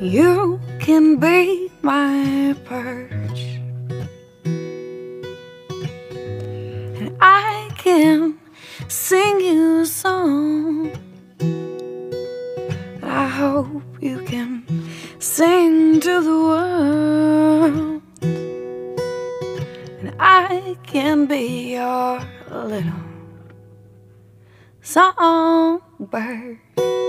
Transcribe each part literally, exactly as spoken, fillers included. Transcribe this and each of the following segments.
You can be my perch, and I can sing you a song that I hope you can sing to the world. And I can be your little songbird.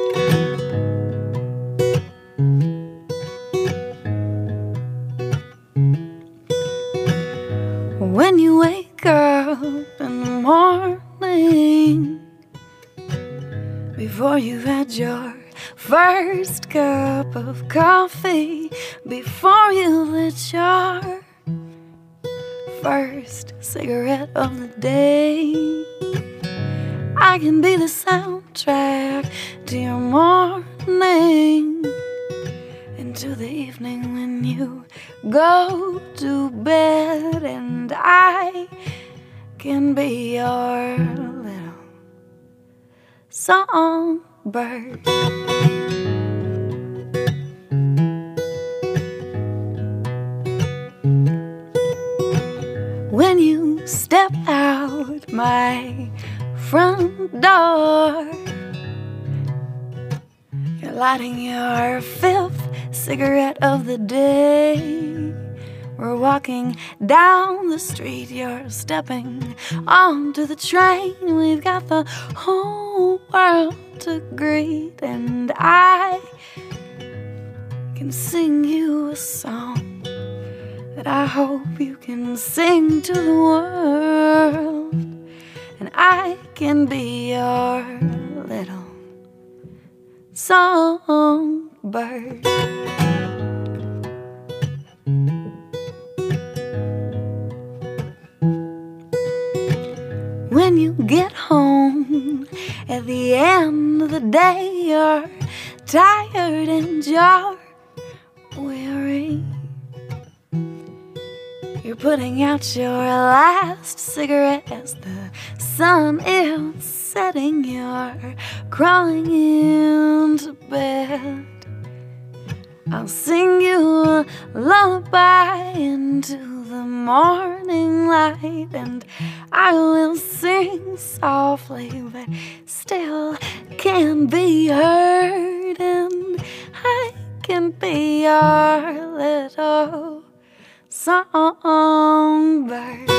When you wake up in the morning, before you've had your first cup of coffee, before you lit your first cigarette of the day, I can be the soundtrack to your morning, into the evening when you go to bed. And I can be your little songbird. When you step out my front door, you're lighting your fifth cigarette of the day. We're walking down the street, you're stepping onto the train. We've got the whole world to greet, and I can sing you a song that I hope you can sing to the world. And I can be your little songbird. When you get home at the end of the day, you're tired and you're weary. You're putting out your last cigarette as the sun is setting. You're crawling into bed. I'll sing you a lullaby into the morning light, and I will sing softly but still can be heard. And I can be your little songbird.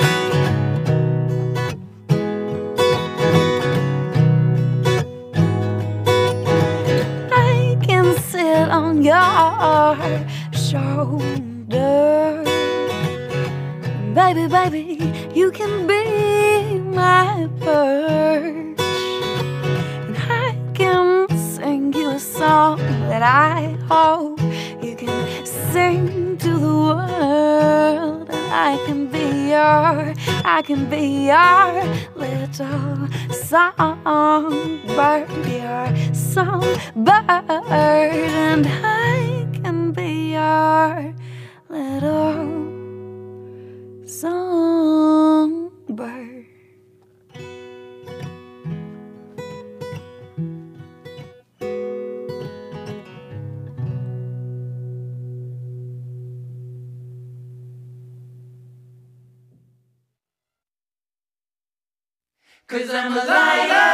I can sit on your shoulder. Baby, baby, you can be my perch, and I can sing you a song that I hope you can sing to the world. And I can be your, I can be your little songbird, your songbird. And I can be your little songbird. Cause I'm a liar.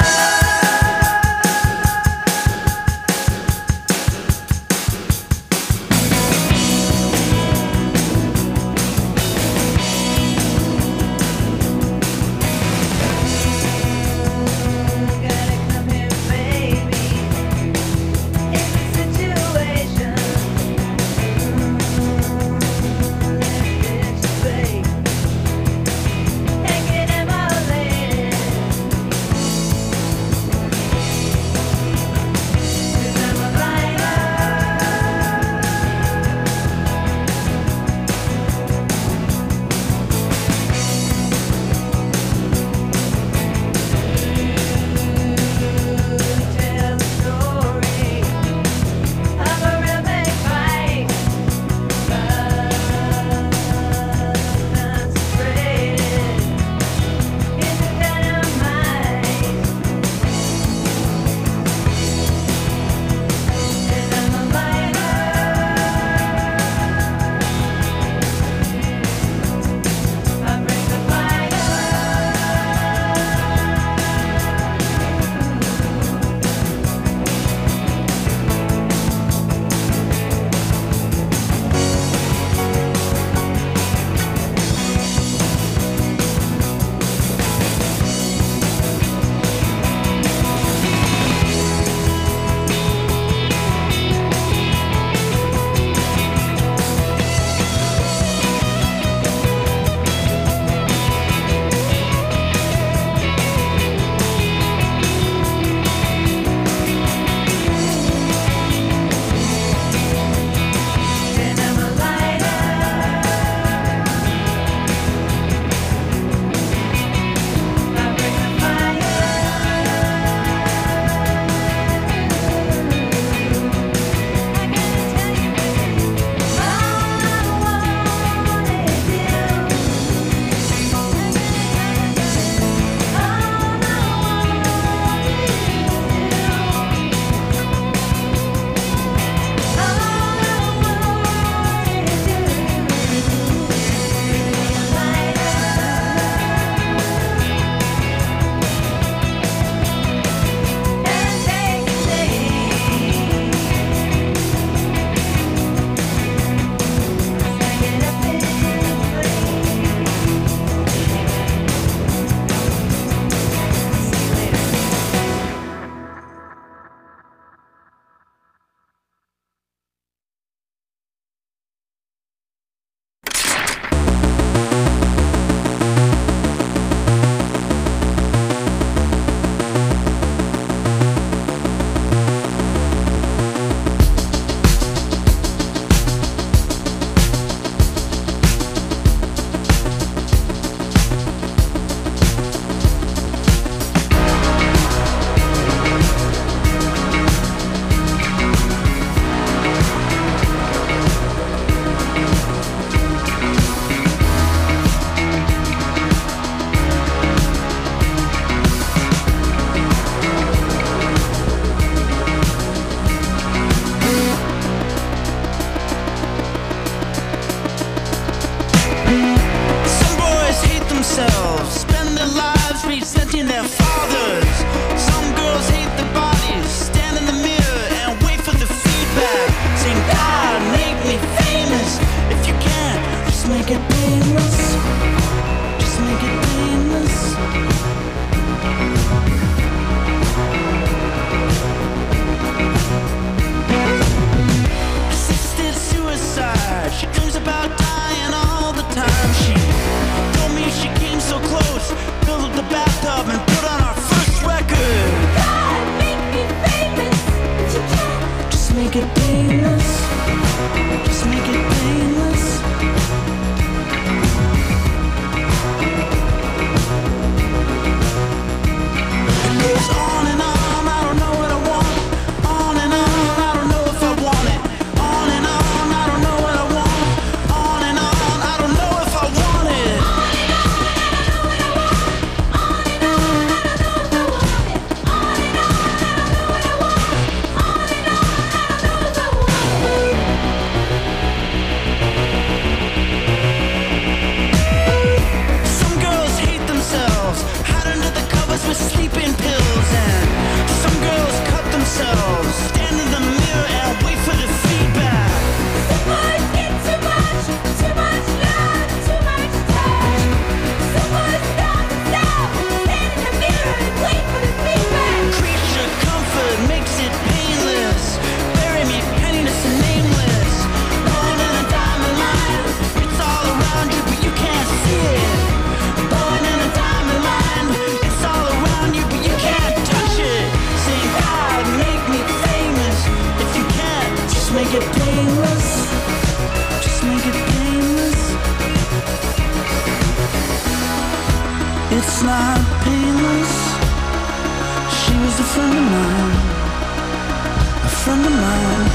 a friend of mine, a friend of mine.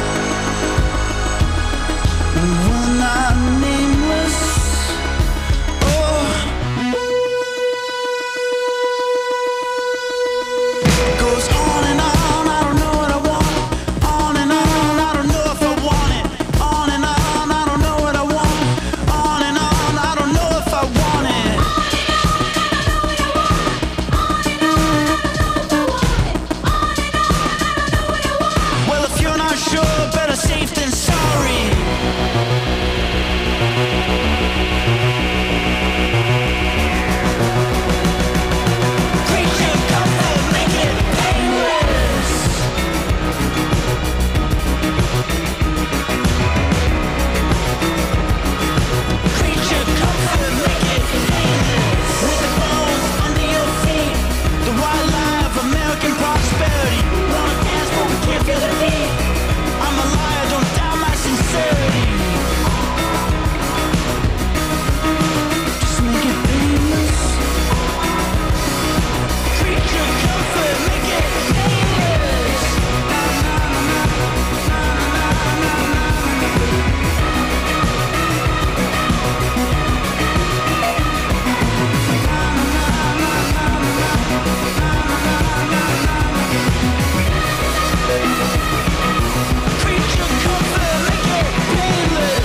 Well, not nameless. Oh, goes on and on. I don't know what I want. On and on. I don't know if I want it. On and on. I don't know what I want. On and on. I don't know if I want it. Well, if you're not sure, better safe than sorry. Creature comfort, make it painless. Creature comfort, make it painless. With the bones under your feet, the wildlife, American prosperity. Wanna dance but we can't feel the beat. I'm a liar, don't doubt my sincerity. Just make it painless. Creature comfort, make it painless. Creature comfort, make it painless.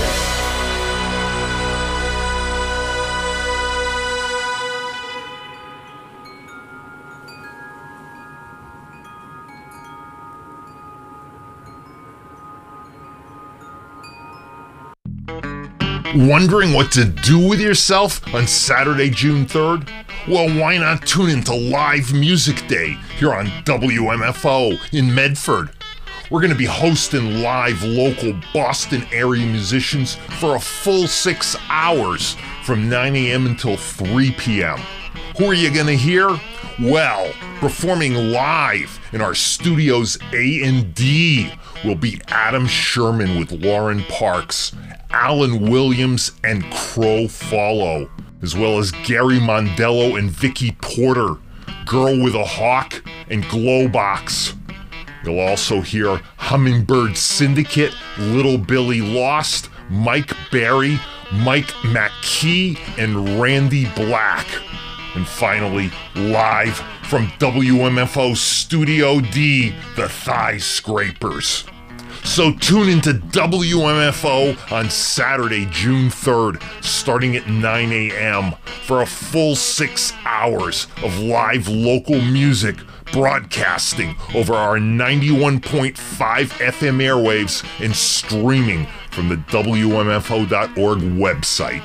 Wondering what to do with yourself on Saturday, June third? Well, why not tune into Live Music Day here on W M F O in Medford? We're going to be hosting live local Boston area musicians for a full six hours from nine a.m. until three p.m. Who are you going to hear? Well, performing live in our studio's A and D will be Adam Sherman with Lauren Parks, Alan Williams and Crow Follow, as well as Gary Mondello and Vicky Porter, Girl with a Hawk and Glowbox. You'll also hear Hummingbird Syndicate, Little Billy Lost, Mike Barry, Mike McKee, and Randy Black. And finally, live from W M F O Studio D, the Thigh Scrapers. So tune into W M F O on Saturday, June third, starting at nine a.m. for a full six hours of live local music broadcasting over our ninety-one point five F M airwaves and streaming from the W M F O dot org website.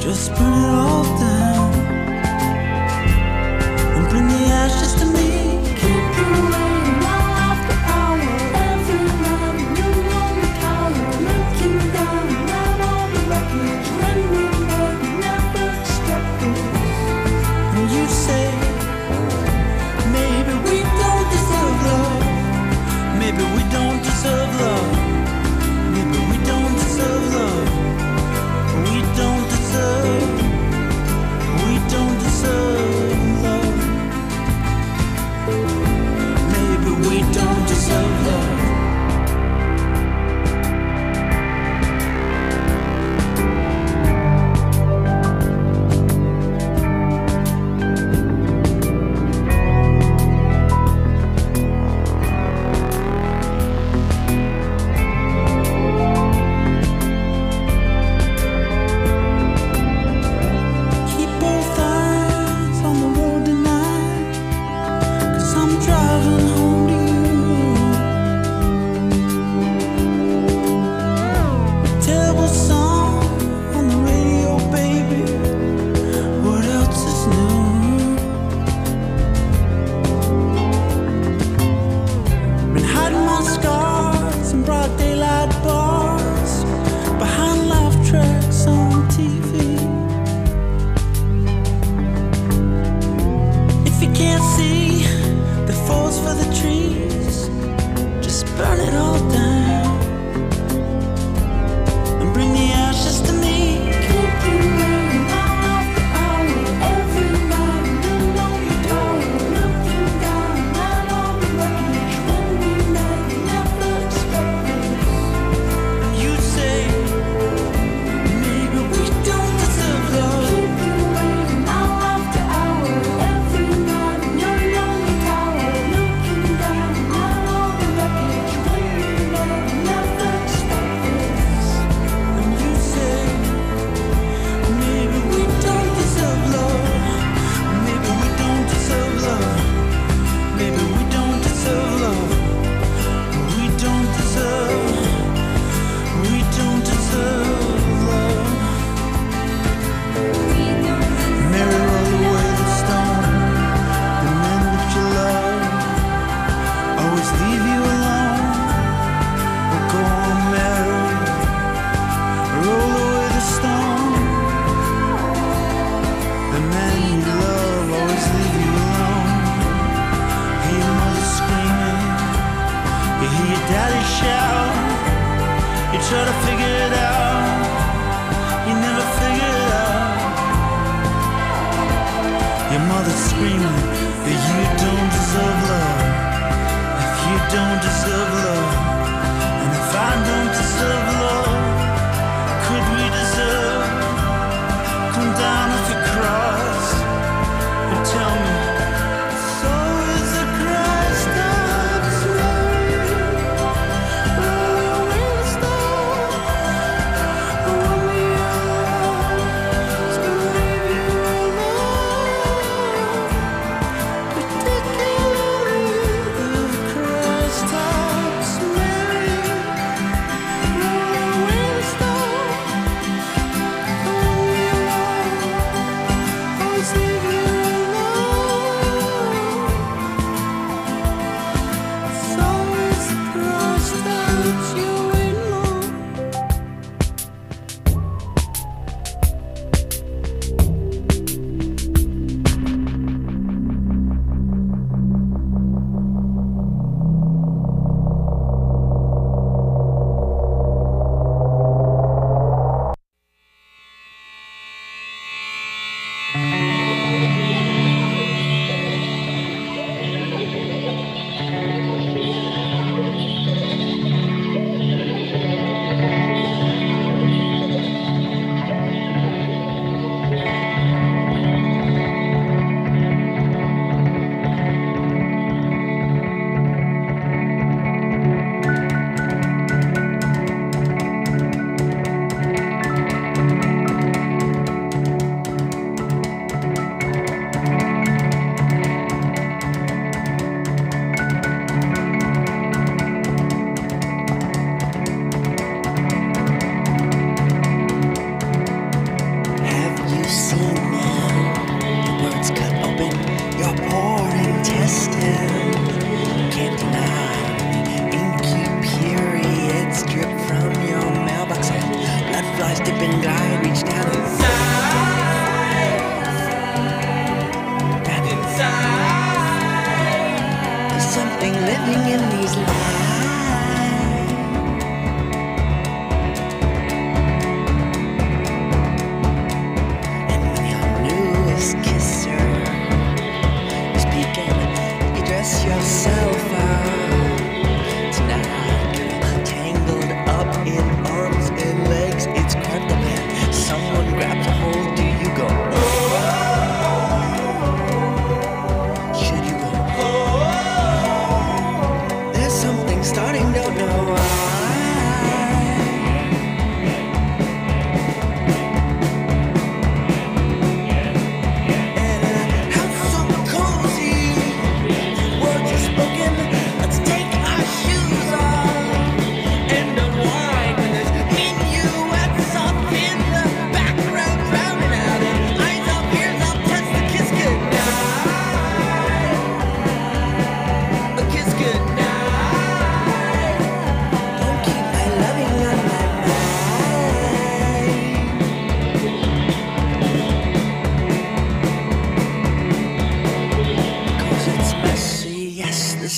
Just burn it all down and bring the ashes to me. Keep you waiting hour after hour. Every night you on the counter, looking down out on the wreckage. When we met, never expected. And you say, maybe we don't deserve love. Maybe we don't deserve love. Maybe we don't deserve love. We don't deserve. We don't deserve love. Maybe we don't deserve love. Keep both eyes on the road tonight, 'cause I'm driving home to you. Terrible song on the radio, baby. What else is new? Been hiding my scars in broad daylight bars, behind laugh tracks on T V. If you can't see the forest for the trees, just burn it all down and bring the ashes to me. Keep you waiting hour after hour. Every night you on the tower, looking down out on the wreckage. When we met, never expected. You say, maybe we don't deserve love. Keep you waiting hour after hour. Every night you on the tower, looking down out on the wreckage. When we met, never expected. And you say, maybe we don't deserve love. Maybe we don't deserve love. Maybe we don't deserve love. We don't deserve. We don't deserve love. Mary, roll away the stone. The men that you love always leave you alone. But go on, Mary. Roll away the stone. The men you love always leave you alone. Hear your mother screaming. You hear your daddy shout. You try to figure it out. You never figure it out. Your mother's screaming that you don't deserve love. If you don't deserve love, and if I don't deserve love, could we deserve? Come down off your cross and tell me. So is the Christ stops Mary. Roll away the stone. Roll me alone. It's gonna leave you alone. Particularly the Christ stops Mary. Roll away the stone. Roll me alone. Always leave you alone. So is the Christ that you wait on.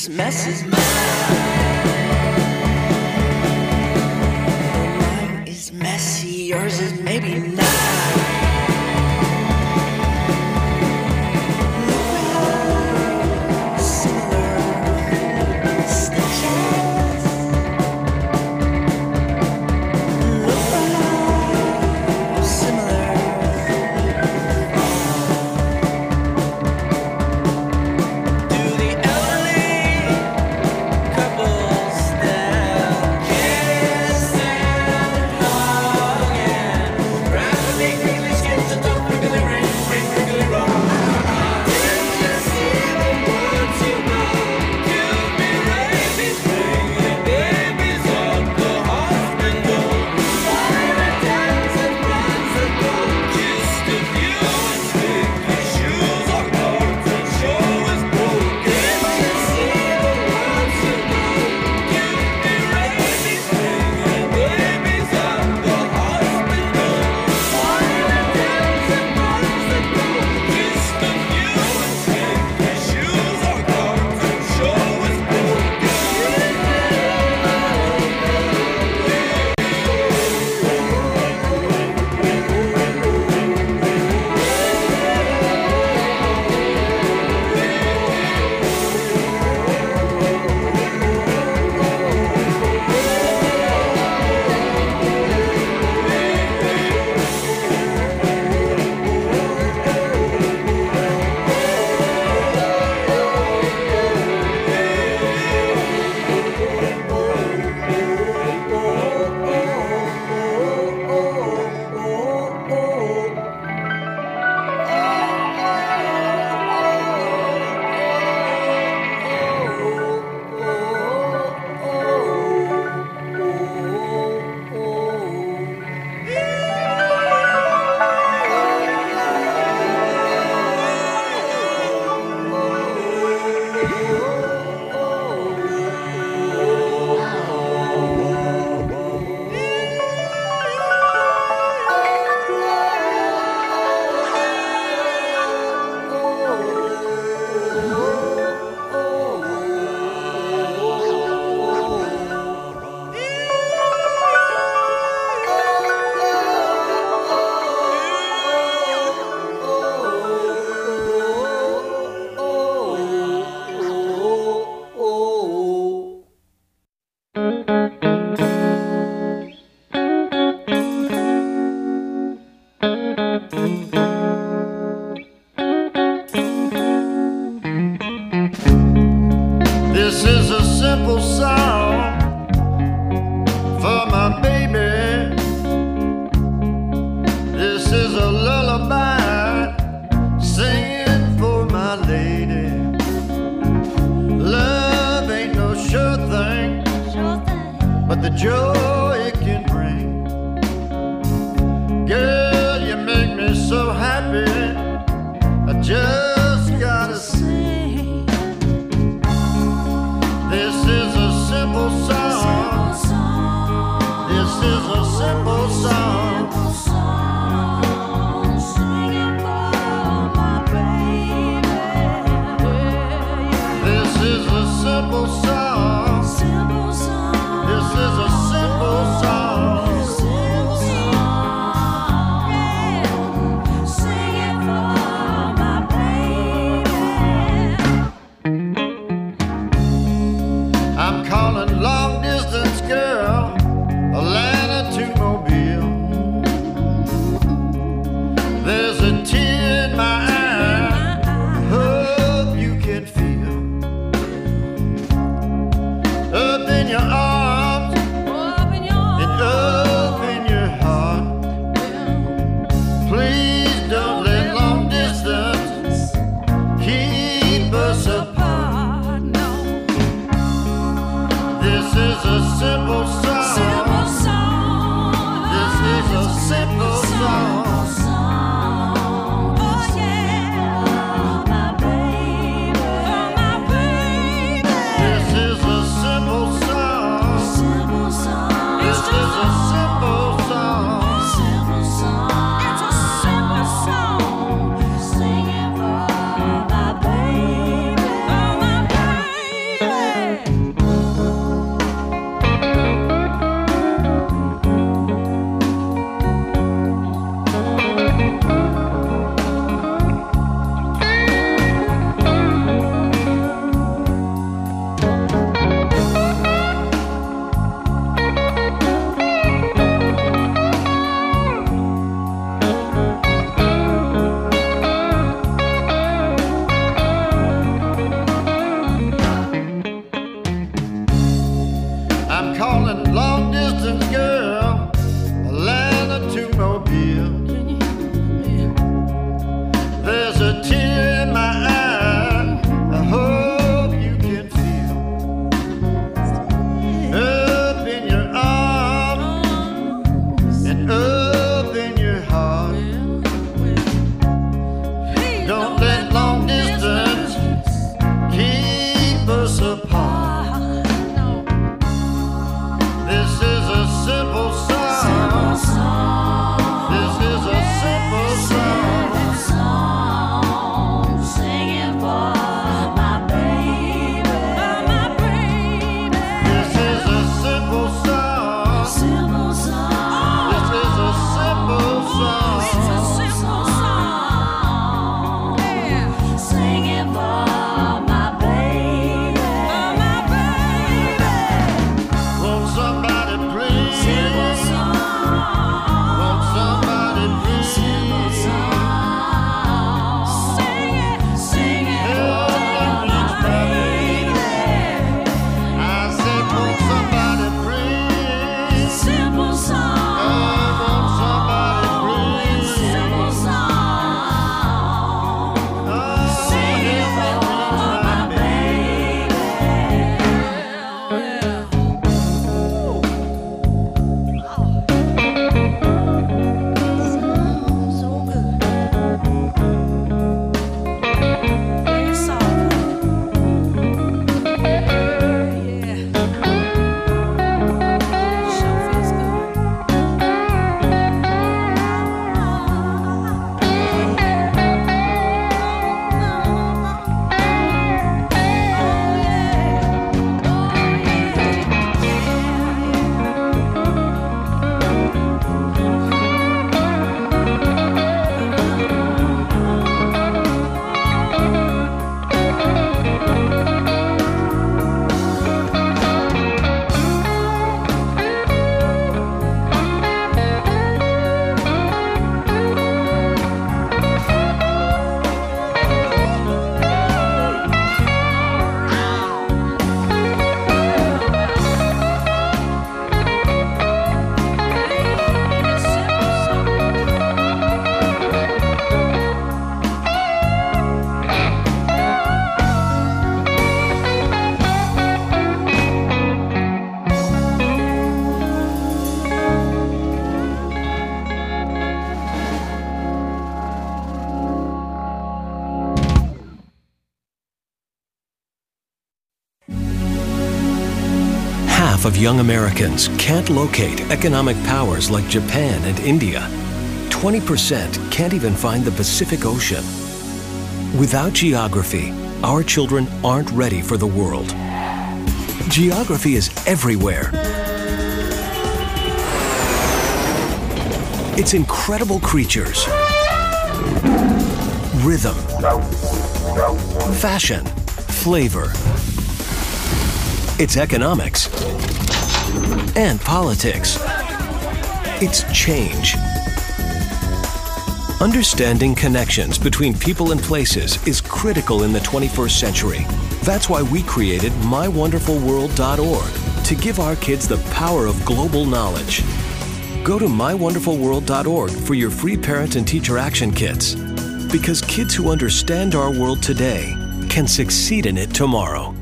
This mess is mine. Mine is messy, yours is maybe not. half of young Americans can't locate economic powers like Japan and India. twenty percent can't even find the Pacific Ocean. Without geography, our children aren't ready for the world. Geography is everywhere. Its incredible creatures, rhythm, fashion, flavor, its economics, and politics. It's change. Understanding connections between people and places is critical in the twenty-first century. That's why we created my wonderful world dot org to give our kids the power of global knowledge. Go to my wonderful world dot org for your free parent and teacher action kits. Because kids who understand our world today can succeed in it tomorrow.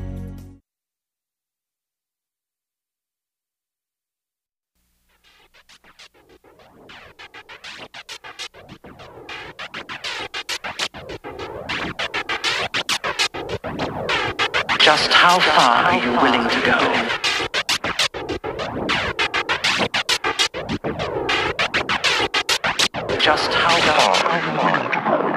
Just how far are you willing to go? Just how far are you willing to go?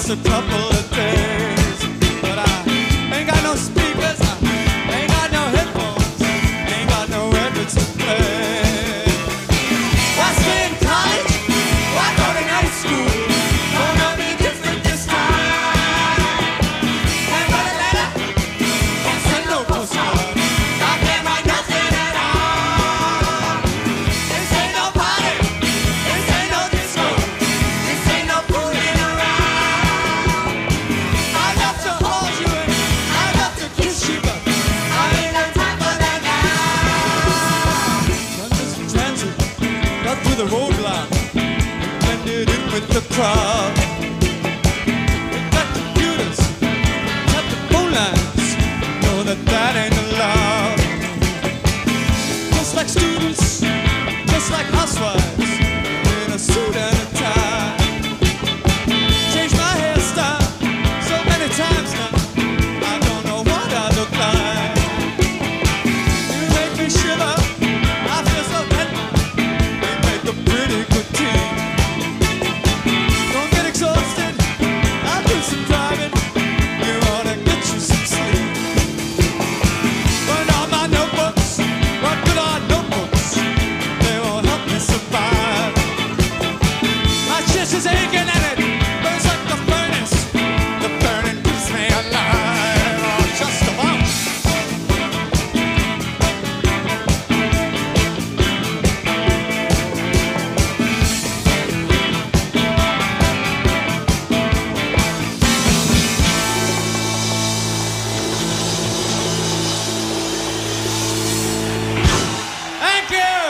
just a couple of days. But I ain't got no speakers, I ain't got no headphones, ain't got no records to play. Why stay in college? Why go to night school? Gonna be different this time. Can't write a letter, can't send no postcard. I can't write nothing at all. This ain't no party, this ain't no disco, this ain't no fooling around. I love to hold you and I love to kiss you, but I ain't got time for that now. I'm just a transit, got through the roadblock, blended in with the crowd. We got computers, got the phone lines, know that that ain't allowed. Just like students, just like housewives, in a suit and a tie. Changed my hairstyle so many times now, I don't know what I look like. You make me shiver, I feel so dead. We make a pretty good team. Don't get exhausted, I'll do some driving. You ought to get you some sleep. Burn all my notebooks, what good are notebooks? They won't help me survive. My chest is aching and it burns like the furnace. The burning keeps me alive, oh, just about. Thank you.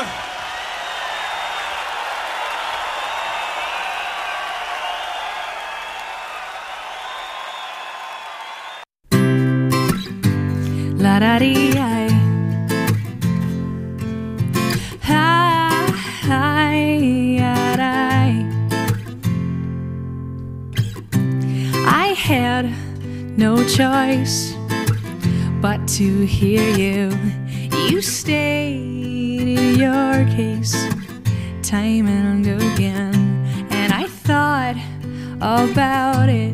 La da dee I. Hi, hi, I. I had no choice but to hear you. You stated your case time and again, and I thought about it.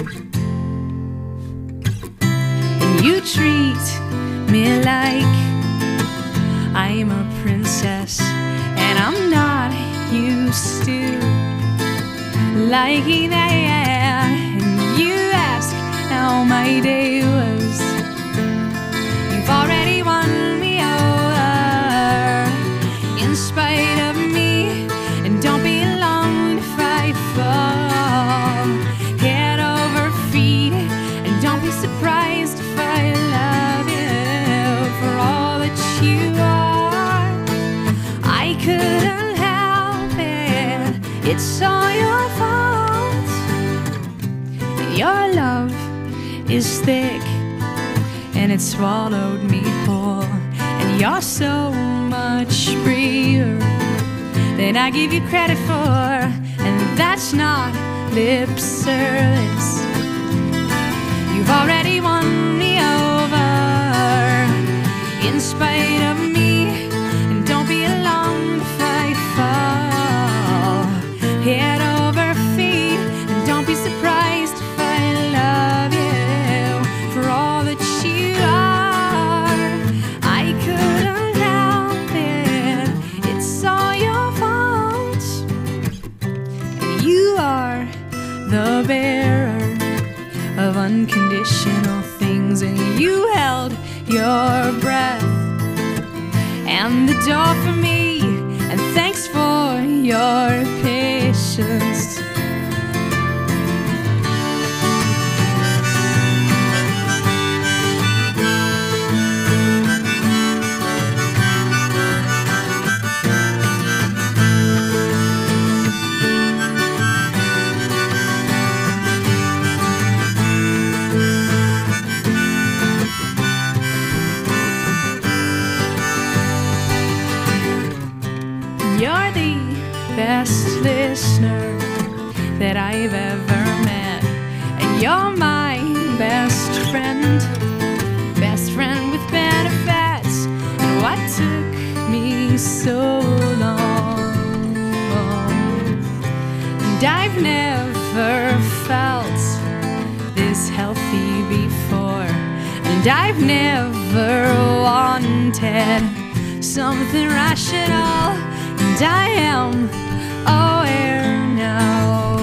And you treat me like I'm a princess, and I'm not used to liking that. And you ask how my day was. You've already won me over in spite of me, and don't be long if I fall head over feet, and don't be surprised if I love you for all that you are. I couldn't help it, it's all your fault. Your love is thick and it swallowed me whole, and you're so much braver than I give you credit for, and that's not lip service. You've already won me over in spite of me, and don't be alarmed if I fall head over feet, and don't be surprised if I love you for all that you are. I couldn't help it, it's all your fault. And you are the bearer of unconditional things, and you held your breath and the door for me, and thanks for your patience. You're the best listener that I've ever met, and you're my best friend, best friend with benefits. And what took me so long, and I've never never felt this healthy before, and I've never wanted something rational, and I am aware now.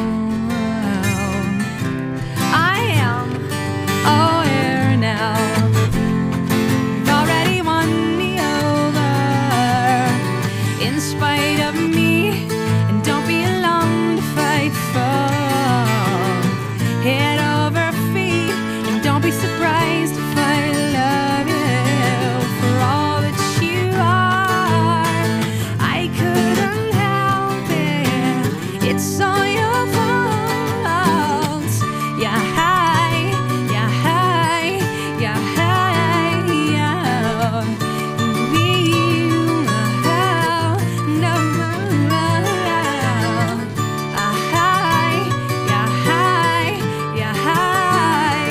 I am aware now. You've already won me over in spite of me, and don't be alone to fight for. Head over feet, and don't be surprised if I love you for all that you are. I couldn't help it, it's all your fault. Yeah, hi, yeah, hi, yeah, hi, yeah. We, oh, no, ah, hi, yeah, hi, yeah, hi.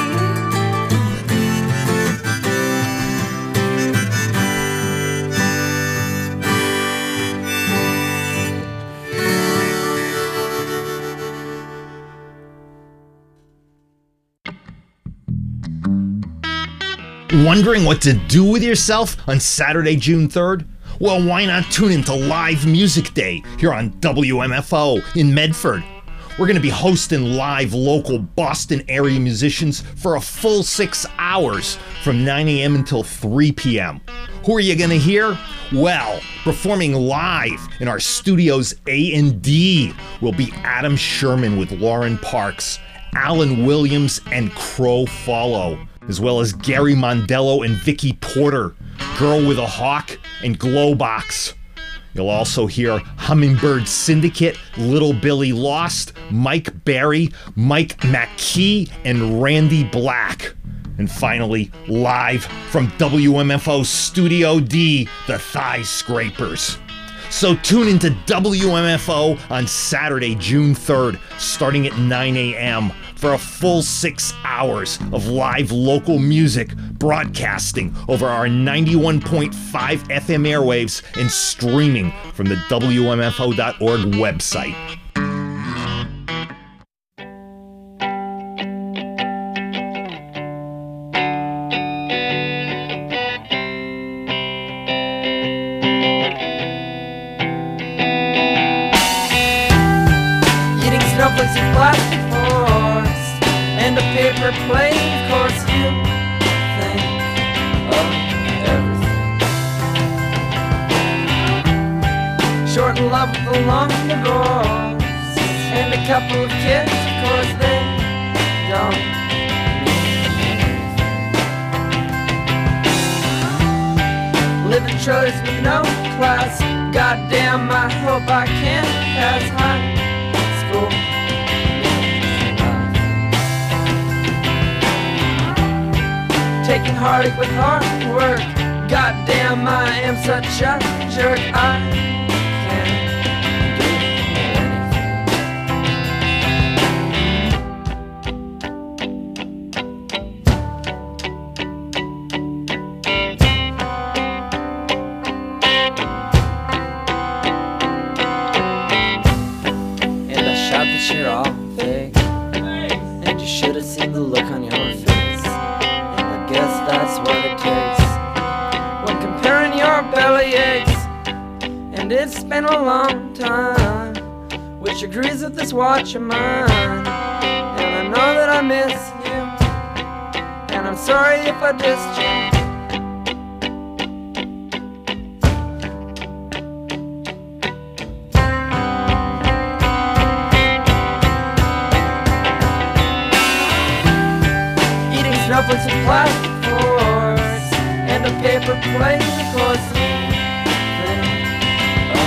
Wondering what to do with yourself on Saturday, June third? Well, why not tune into Live Music Day here on W M F O in Medford? We're going to be hosting live local Boston area musicians for a full six hours from nine a.m. until three p.m. Who are you going to hear? Well, performing live in our studio's A and D will be Adam Sherman with Lauren Parks, Alan Williams, and Crow Follow, as well as Gary Mondello and Vicky Porter, Girl with a Hawk, and Glowbox. You'll also hear Hummingbird Syndicate, Little Billy Lost, Mike Barry, Mike McKee, and Randy Black. And finally, live from W M F O Studio D, the Thigh Scrapers. So tune into W M F O on Saturday, June third, starting at nine a.m. for a full six hours of live local music broadcasting over our ninety-one point five F M airwaves and streaming from the W M F O dot org website. Eating snowflakes and plastic forks and a paper plate, of course you think of everything. Short in love with a long divorce and a couple of kids, of course they don't mean anything. Living choice with no class, goddamn I hope I can pass high school. Taking heartache with hard work, goddamn I am such a jerk. I can't do anything. And I shout that you're all fake, and you should have seen the look on your face. Guess that's what it takes when comparing your belly aches. And it's been a long time, which agrees with this watch of mine. And I know that I miss you, and I'm sorry if I dissed you. Eating snowflakes and plastic forks and a paper plate, of course you think of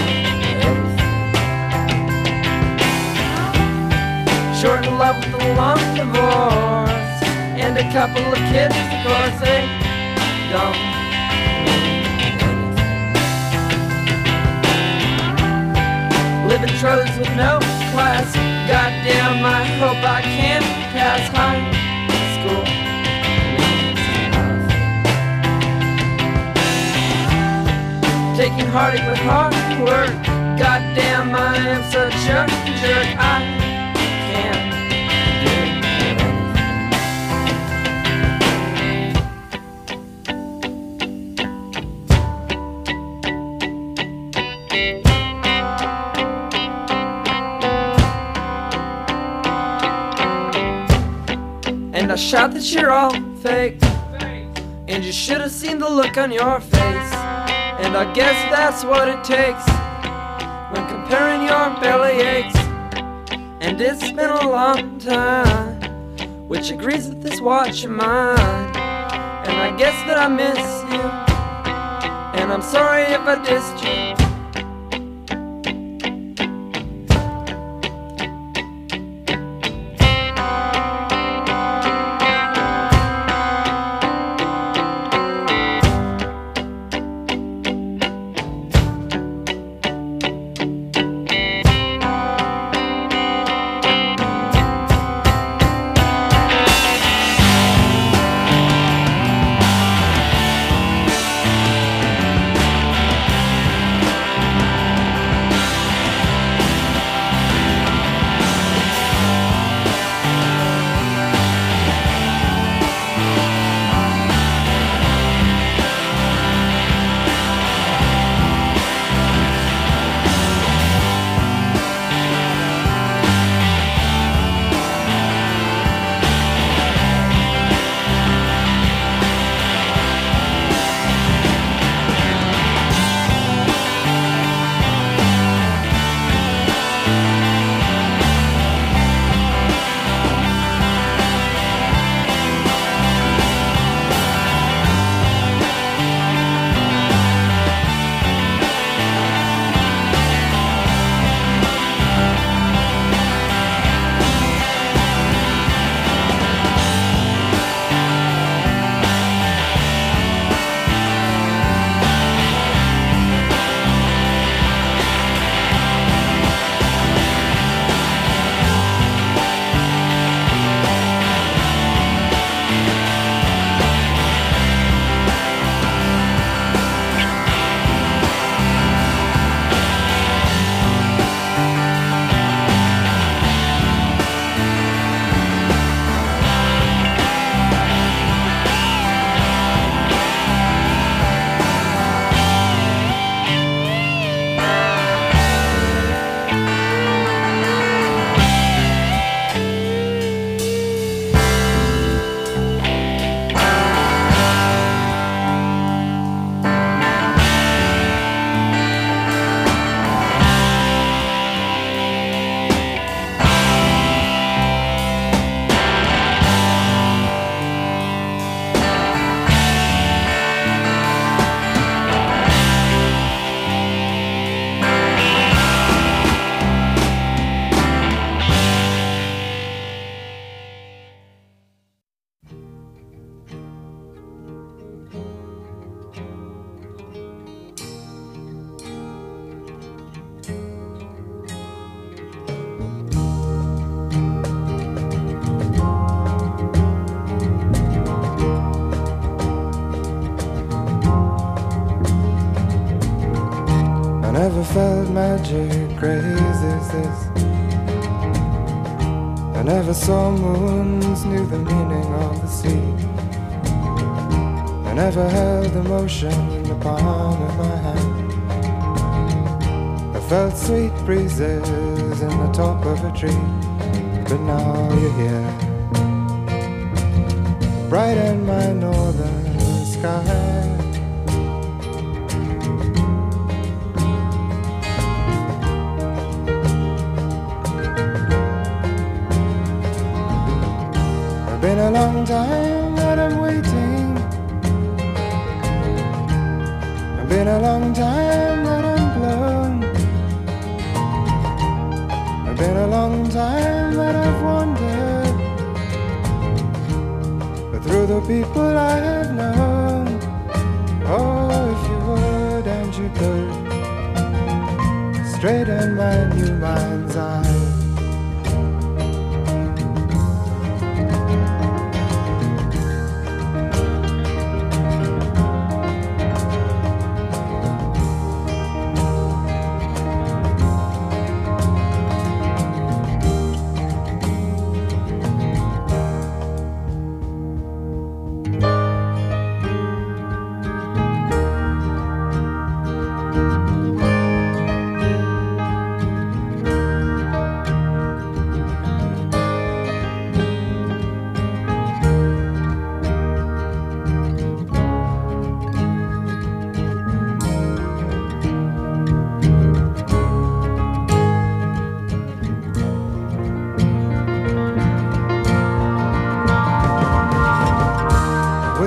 everything. Short in love with a long divorce and a couple of kids, of course they don't mean anything. Living trolleys with no class, goddamn I hope I can pass high school. Taking heartache with hard work, goddamn I am such a jerk. I can't I shout that you're all fake. And you should have seen the look on your face. And I guess that's what it takes when comparing your belly aches. And it's been a long time, which agrees with this watch of mine. And I guess that I miss you, and I'm sorry if I dissed you. never felt magic crazy as this. I never saw moons, knew the meaning of the sea. I never held emotion in the palm of my hand. I felt sweet breezes in the top of a tree. But now you're here, bright in my northern sky. It's been a long time that I'm waiting. It's been a long time that I'm blown. It's been a long time that I've wandered, but through the people I have known. Oh, if you would and you could straighten my new mind's eye.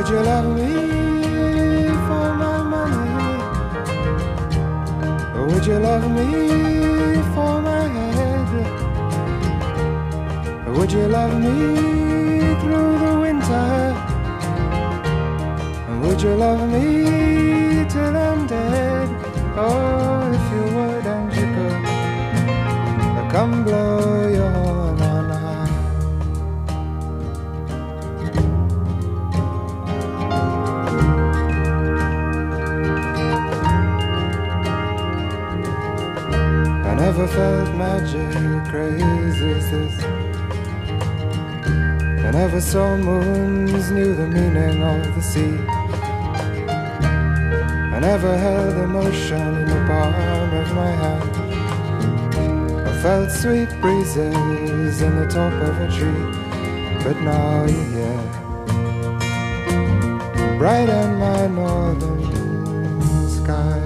Would you love me for my money? Or would you love me for my head? Or would you love me through the winter? And would you love me till I'm dead? Oh, if you would and you could, I'll come blow your horn on high. I never felt magic crazy as this. I never saw moons, knew the meaning of the sea. I never held emotion in the palm of my hand. I felt sweet breezes in the top of a tree. But now you're here, brighten my northern sky.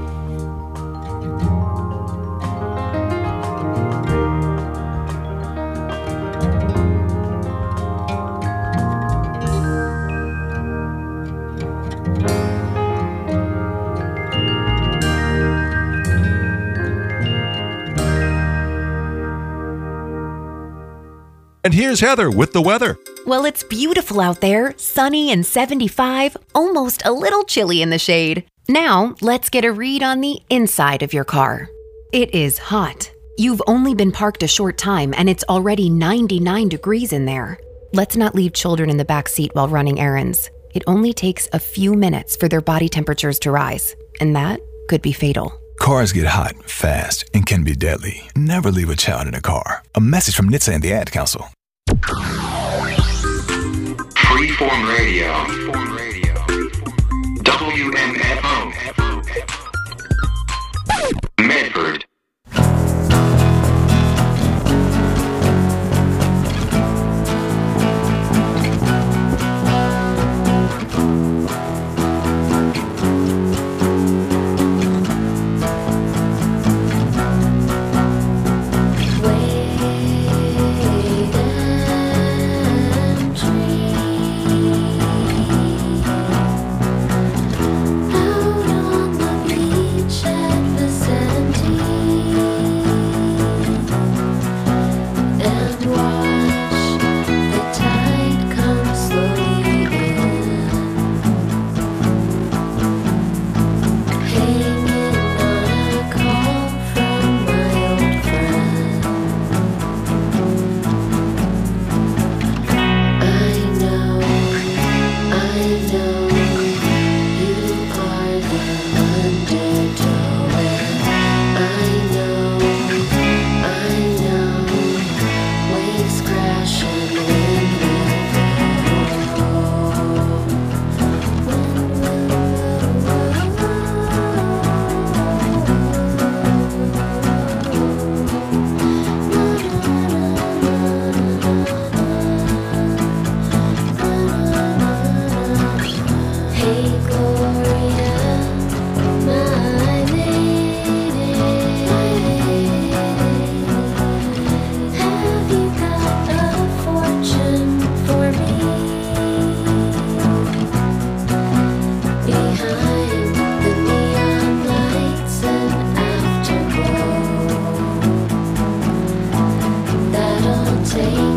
And here's Heather with the weather. Well, it's beautiful out there, sunny and seventy-five, almost a little chilly in the shade. Now, let's get a read on the inside of your car. It is hot. You've only been parked a short time and it's already ninety-nine degrees in there. Let's not leave children in the back seat while running errands. It only takes a few minutes for their body temperatures to rise, and that could be fatal. Cars get hot, fast, and can be deadly. Never leave a child in a car. A message from N H T S A and the Ad Council. Freeform Radio. W M F O. Medford. Take